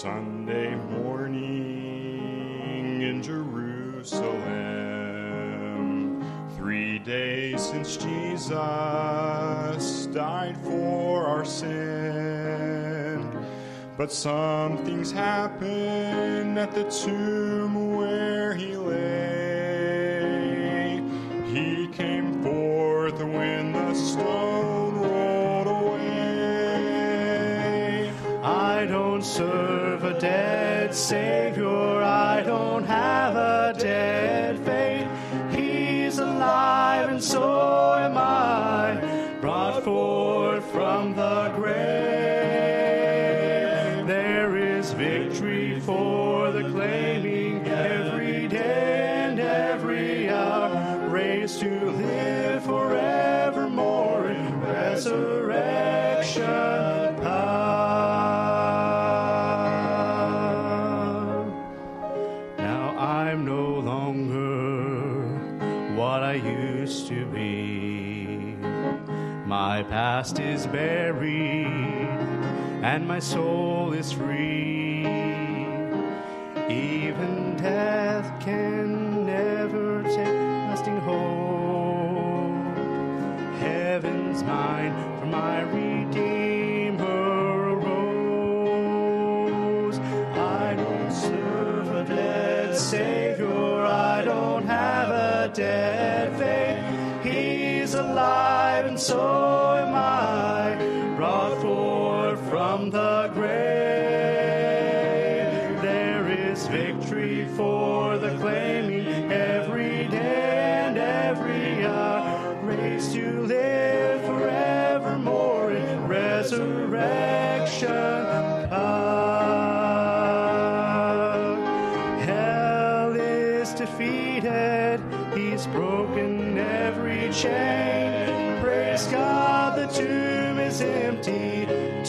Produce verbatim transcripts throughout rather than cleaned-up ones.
Sunday morning in Jerusalem, three days since Jesus died for our sin. But something's happened at the tomb where he lay. He came forth when the stone rolled away. I don't serve a dead Savior, I don't have a dead faith. He's alive and so am I, brought forth from the grave. There is victory for the claiming every day and every hour, raised to live forevermore in resurrection power. Now I'm no longer what I used to be. My past is buried and my soul is free. Even death can never take lasting hold. Heaven's mine, for my Redeemer arose. I don't serve a dead Savior, I don't have a dead faith. He's alive and so am I, brought forth from the grave. There is victory for the claiming every day and every hour, raised to live forevermore in resurrection power. Hell is defeated, he's broken every chain. Praise God, the tomb is empty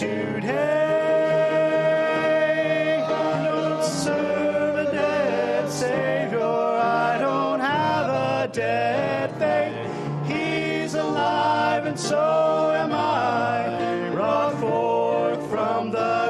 today. I don't serve a dead Savior, I don't have a dead faith. He's alive and so am I, brought forth from the